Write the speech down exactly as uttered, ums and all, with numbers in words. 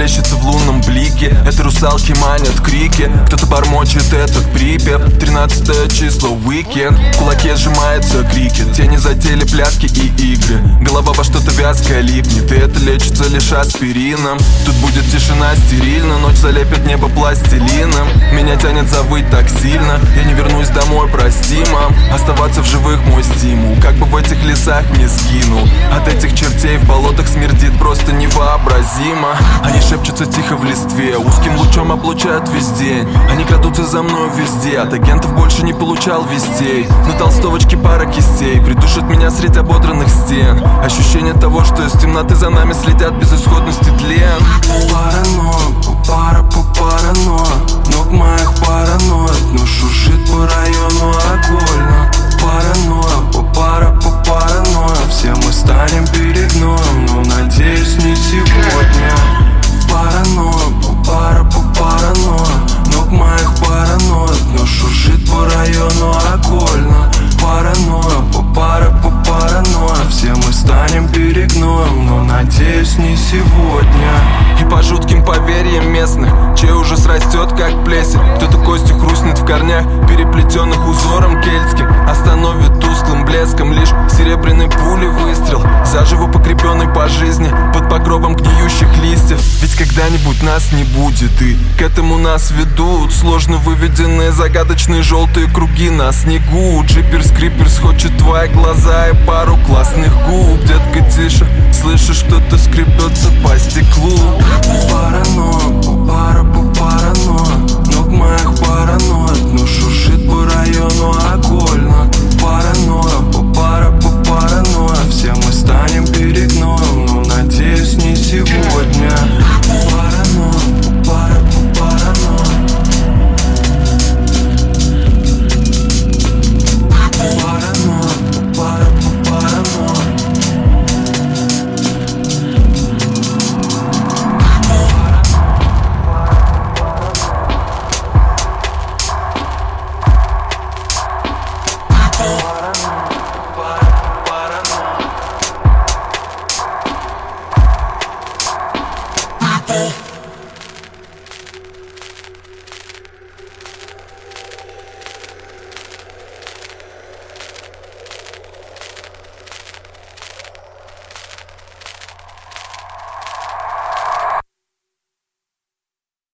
плещется в лунном блике. Это русалки манят крики, кто-то бормочет этот припев. Тринадцатое число, уикенд, в кулаке сжимается крикет. Тени затели пляски и игры, голова во что-то вязкое липнет. И это лечится лишь аспирином. Тут будет тишина стерильна, ночь залепит небо пластилином. Меня тянет завыть так сильно, я не вернусь домой, прости, мам. Оставаться в живых мой стимул, как бы в этих лесах не сгинул. От этих чертей в болотах смердит просто невообразимо. Они шепчутся тихо в листве, узким лучом облучают весь день. Они крадутся за мною везде, от агентов больше не получал вестей. На толстовочке пара кистей придушит меня среди ободранных стен. Ощущение того, что из темноты за нами следят безысходности тлен. Парано, пара по парано, ног моих параноид, но шуршит по району окольно. Парано, по пара по парано, все мы станем перегноем, но надеюсь не сегодня. Парано, по пара по парано, ног моих параноид, но шуршит по району окольно. Парано, по пара по парано, все мы станем перегноем, но надеюсь не сегодня. И по жутким поверьям местных, чей ужас растет как плесень. Кто-то костью хрустнет в корнях, переплетенных узором кельтским. Остановит тусклым блеском лишь серебряной пули выстрел, заживо покрепенный по жизни под покровом гниющих листьев. Ведь когда-нибудь нас не будет, и к этому нас ведут сложно выведенные загадочные желтые круги на снегу. Джиперс Криперс хочет твои глаза и пару классных губ. Детка, тише, слышишь, что-то скребется по стеклу. Парано, пара по парано, ног моих параноид, но шуршит по району окольно. Парано, по пара по парано, все мы станем перегноем, но надеюсь не сегодня. Парано, пара по парано, парано, пара по парано. Oh,